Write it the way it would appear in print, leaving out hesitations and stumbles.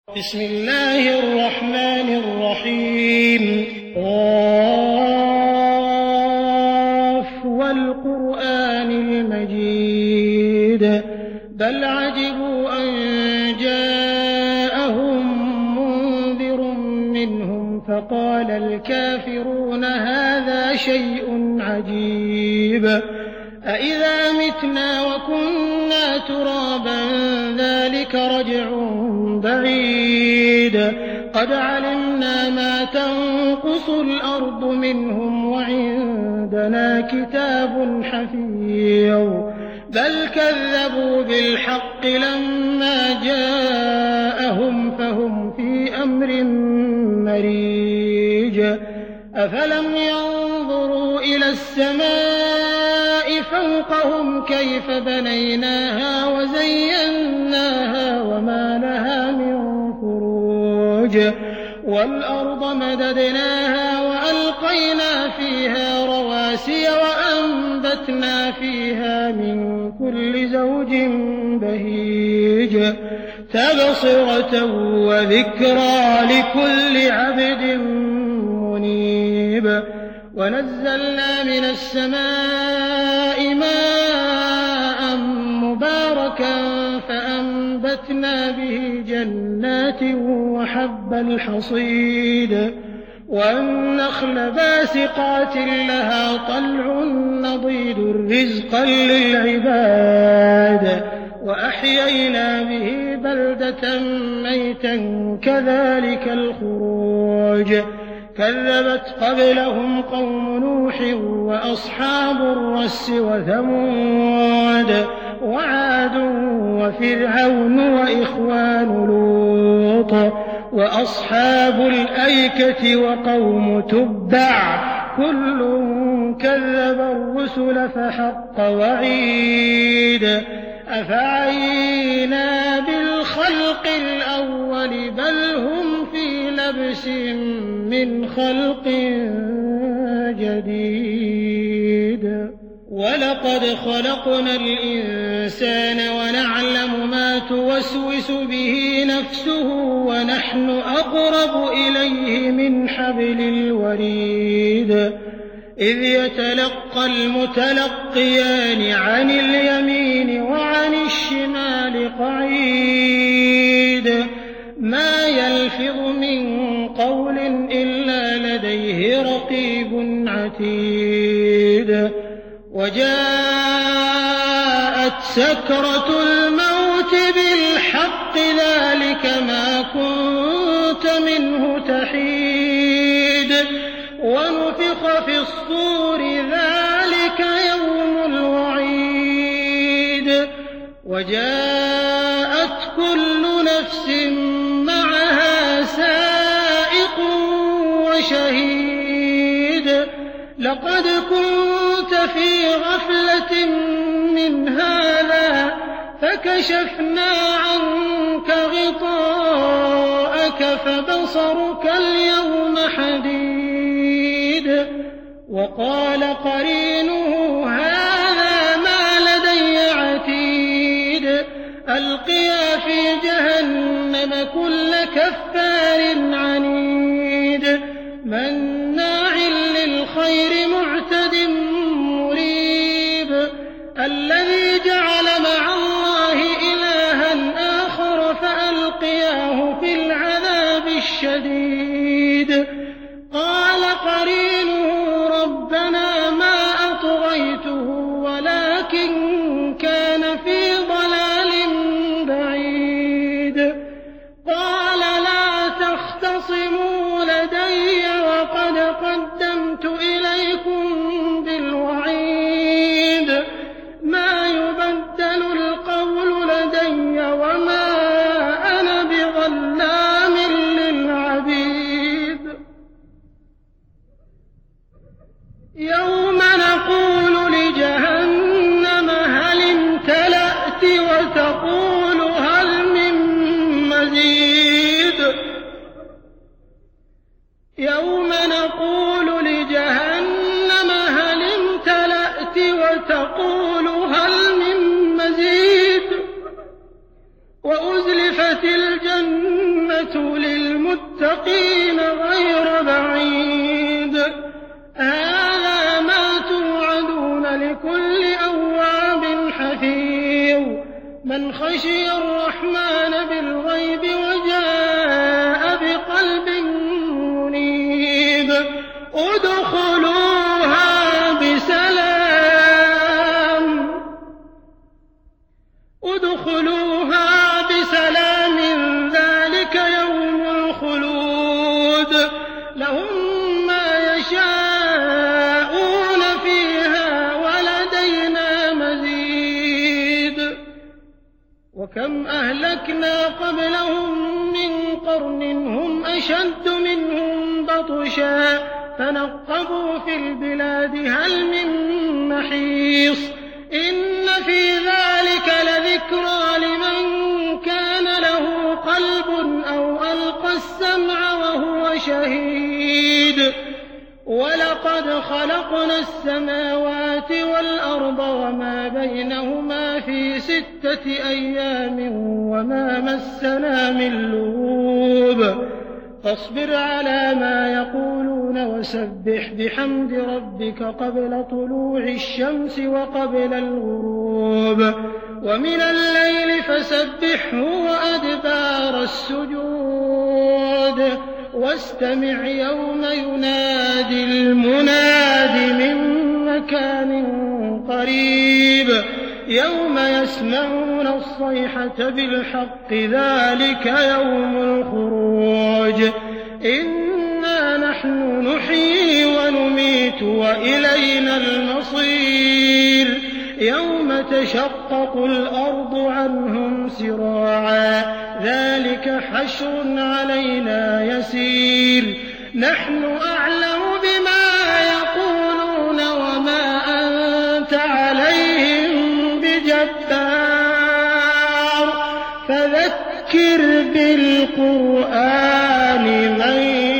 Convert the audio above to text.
بسم الله الرحمن الرحيم قاف والقرآن المجيد بل عجبوا أن جاءهم منذر منهم فقال الكافرون هذا شيء عجيب أإذا متنا وكنا ترابا ذلك رجع بعيد قد علمنا ما تنقص الأرض منهم وعندنا كتاب حفيظ بل كذبوا بالحق لما جاءهم فهم في أمر مريج أفلم ينظروا إلى السماء فوقهم كيف بنيناها وزيناها وما لها من فروج والأرض مددناها وألقينا فيها رواسي وأنبتنا فيها من كل زوج بهيج تبصرة وذكرى لكل عبد منيب ونزلنا من السماء ماء مباركا فأنبتنا به جنات وحب الحصيد والنخل باسقات لها طلع نضيد رزقا للعباد وأحيينا به بلدة ميتا كذلك الخروج كذبت قبلهم قوم نوح وأصحاب الرس وثمود وعاد وفرعون وإخوان لوط وأصحاب الأيكة وقوم تبع كل كذب الرسل فحق وعيد أفعينا بالخلق الأول بل هم في لبس من خلق جديد ولقد خلقنا الإنسان ونعلم ما توسوس به نفسه ونحن أقرب إليه من حبل الوريد إذ يتلقى المتلقيان عن اليمين وعن الشمال قعيد ما يلفظ من قول إلا لديه رقيب عتيد وجاءت سكرة الموت بالحق ذلك ما كنت منه تحيد ونفخ في الصور ذلك يوم الوعيد وجاءت كل نفس معها سائق وشهيد لقد كنت في غفلة من هذا فكشفنا عنك غطاءك فبصرك اليوم حديد وقال قرينه هذا ما لدي عتيد ألقيا في جهنم كل كفار عنيد مناع للخير معتد مريب الذي جعل مع الله إلها آخر فألقياه في العذاب الشديد قال قرينه ربنا ما أطغيته ولكن كان في ضلال بعيد قال لا تختصموا لدي وقد قدمت إليكم بالوعيد ما يبدل القول لدي وما أنا بظلام للعبيد يوم نقول لجهنم هل امتلأت وتقول هل من مزيد يوم نقول لجهنم هل امتلأت وتقول هل من مزيد وأزلفت الجنة الجنة للمتقين غير بعيد هذا ما توعدون لكل أواب حفيظ من خشي الرحمن بالغيب وجاء بقلب منيب ادخلوها بسلام ذلك يوم الخلود لهم ما يشاءون فيها ولدينا مزيد وكم أهلكنا قبلهم من قرن هم أشد منهم بطشا فنقبوا في البلاد هل من محيص إن في ذلك لذكرى لمن كان له قلب أو ألقى السمع وهو شهيد ولقد خلقنا السماوات والأرض وما بينهما في 6 أيام وما مسنا من لغوب فاصبر على ما يقولون وسبح بحمد ربك قبل طلوع الشمس وقبل الغروب ومن الليل فسبحه وأدبار السجود واستمع يوم ينادي المناد من مكان قريب يوم يسمعون الصيحة بالحق ذلك يوم الخروج إنا نحن نحيي ونميت وإلينا المصير يوم تشقق الأرض عنهم سراعا ذلك حشر علينا يسير نحن أعلم بما يقولون وما أنت عليهم بجبار فذكر بالقرآن من